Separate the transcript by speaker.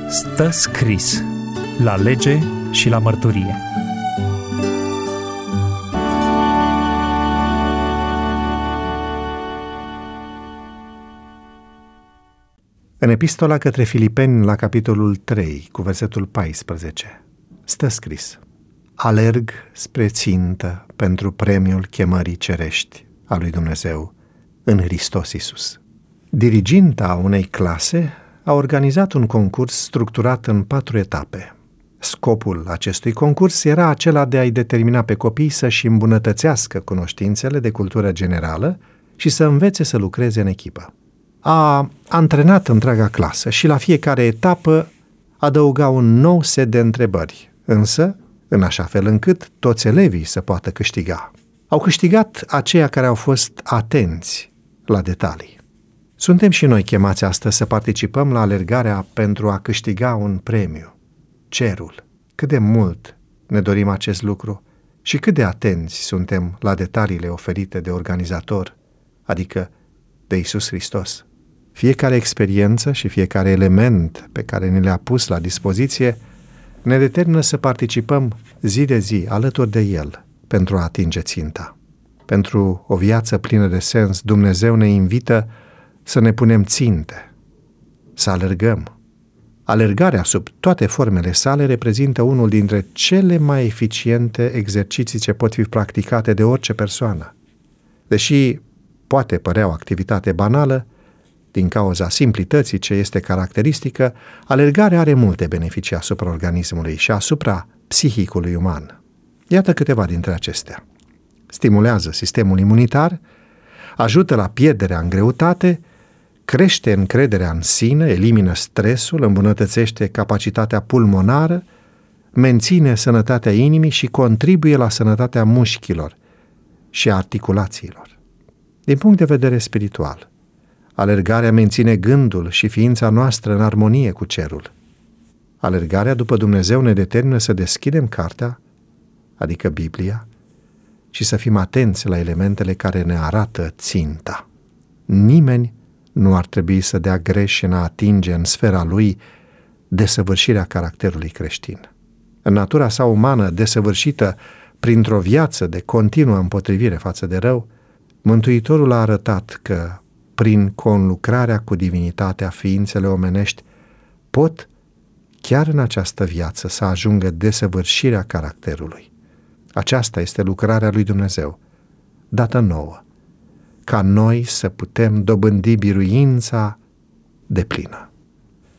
Speaker 1: Stă scris la lege și la mărturie. În epistola către Filipeni, la capitolul 3, cu versetul 14, stă scris: alerg spre țintă pentru premiul chemării cerești a lui Dumnezeu în Hristos Iisus. Diriginta unei clase a organizat un concurs structurat în 4 etape. Scopul acestui concurs era acela de a-i determina pe copii să-și îmbunătățească cunoștințele de cultură generală și să învețe să lucreze în echipă. A antrenat întreaga clasă și la fiecare etapă adăuga un nou set de întrebări, însă în așa fel încât toți elevii să poată câștiga. Au câștigat aceia care au fost atenți la detalii. Suntem și noi chemați astăzi să participăm la alergarea pentru a câștiga un premiu, cerul. Cât de mult ne dorim acest lucru și cât de atenți suntem la detaliile oferite de organizator, adică de Iisus Hristos. Fiecare experiență și fiecare element pe care ne le-a pus la dispoziție ne determină să participăm zi de zi alături de El pentru a atinge ținta. Pentru o viață plină de sens, Dumnezeu ne invită să ne punem ținte, să alergăm. Alergarea sub toate formele sale reprezintă unul dintre cele mai eficiente exerciții ce pot fi practicate de orice persoană. Deși poate părea o activitate banală, din cauza simplității ce este caracteristică, alergarea are multe beneficii asupra organismului și asupra psihicului uman. Iată câteva dintre acestea. Stimulează sistemul imunitar, ajută la pierderea în greutate, crește încrederea în sine, elimină stresul, îmbunătățește capacitatea pulmonară, menține sănătatea inimii și contribuie la sănătatea mușchilor și a articulațiilor. Din punct de vedere spiritual, alergarea menține gândul și ființa noastră în armonie cu cerul. Alergarea după Dumnezeu ne determină să deschidem cartea, adică Biblia, și să fim atenți la elementele care ne arată ținta. Nimeni nu ar trebui să dea greș în a atinge în sfera lui desăvârșirea caracterului creștin. În natura sa umană, desăvârșită printr-o viață de continuă împotrivire față de rău, Mântuitorul a arătat că, prin conlucrarea cu divinitatea, ființele omenești pot, chiar în această viață, să ajungă desăvârșirea caracterului. Aceasta este lucrarea lui Dumnezeu, dată nouă, ca noi să putem dobândi biruința deplină.